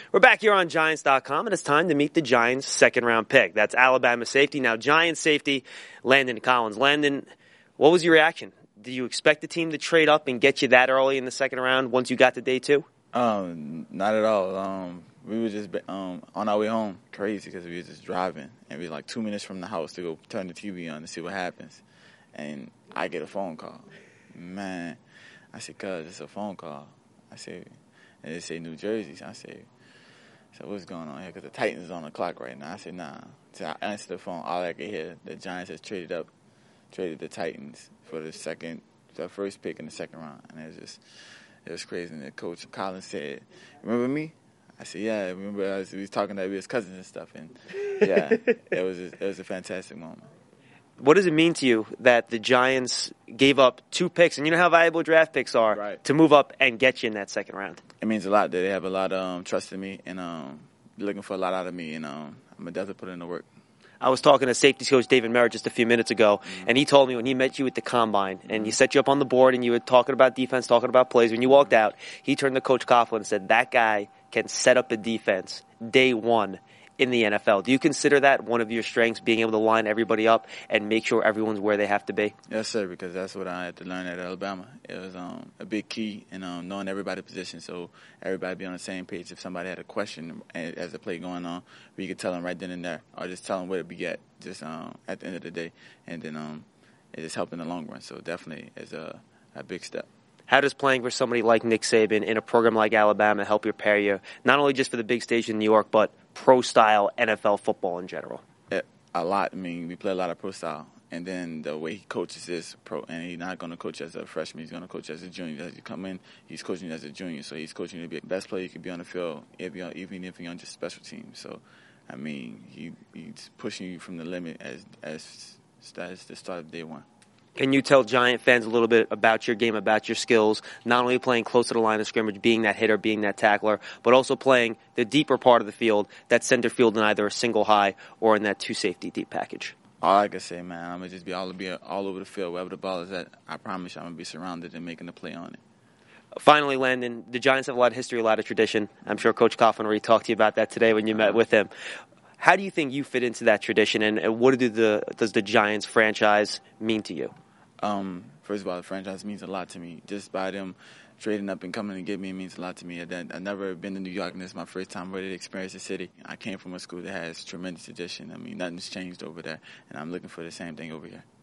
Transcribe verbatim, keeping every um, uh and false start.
We're back here on Giants dot com, and it's time to meet the Giants' second-round pick. That's Alabama safety. Now, Giants safety, Landon Collins. Landon, what was your reaction? Did you expect the team to trade up and get you that early in the second round once you got to day two? Um, not at all. Um, we were just um, on our way home, crazy, because we were just driving, and we were like two minutes from the house to go turn the T V on to see what happens. And I get a phone call. Man, I said, cuz, it's a phone call. I said, and they say New Jersey. I said, so what's going on here? Because the Titans is on the clock right now. I said, nah. So I answered the phone. All I could hear, the Giants has traded up, traded the Titans for the second, the first pick in the second round. And it was just, it was crazy. And the coach Collins said, remember me? I said, yeah. I remember us, we was talking that we was cousins and stuff. And yeah, it was a, it was a fantastic moment. What does it mean to you that the Giants gave up two picks, and you know how valuable draft picks are, right, to move up and get you in that second round? It means a lot that they have a lot of um, trust in me and um, looking for a lot out of me, and um, I'm going to definitely put in the work. I was talking to safeties coach David Merritt just a few minutes ago, mm-hmm. and he told me when he met you at the Combine, and he set you up on the board, and you were talking about defense, talking about plays, when you walked out, he turned to Coach Coughlin and said, that guy can set up a defense day one in the N F L. Do you consider that one of your strengths, being able to line everybody up and make sure everyone's where they have to be? Yes, sir, because that's what I had to learn at Alabama. It was um, a big key in um, knowing everybody's position, so everybody be on the same page. If somebody had a question as the play going on, we could tell them right then and there, or just tell them where to be at, just um, at the end of the day. And then um, it just helped in the long run, so definitely is a, a big step. How does playing for somebody like Nick Saban in a program like Alabama help prepare you, not only just for the big stage in New York, but pro-style N F L football in general? It, a lot. I mean, we play a lot of pro-style. And then the way he coaches is pro, and he's not going to coach as a freshman. He's going to coach as a junior. As you come in, he's coaching as a junior. So he's coaching to be the best player you can be on the field, even if you're on just special teams. So, I mean, he he's pushing you from the limit as as, as the start of day one. Can you tell Giant fans a little bit about your game, about your skills, not only playing close to the line of scrimmage, being that hitter, being that tackler, but also playing the deeper part of the field, that center field in either a single high or in that two-safety deep package? All I can say, man, I'm going to just be all, be all over the field. Wherever the ball is at, I promise you I'm going to be surrounded and making a play on it. Finally, Landon, the Giants have a lot of history, a lot of tradition. I'm sure Coach Coughlin already talked to you about that today when you met with him. How do you think you fit into that tradition, and, and what do the, does the Giants franchise mean to you? Um, first of all, the franchise means a lot to me. Just by them trading up and coming to get me, it means a lot to me. I've never been to New York, and this is my first time ready to experience the city. I came from a school that has tremendous tradition. I mean, nothing's changed over there, and I'm looking for the same thing over here.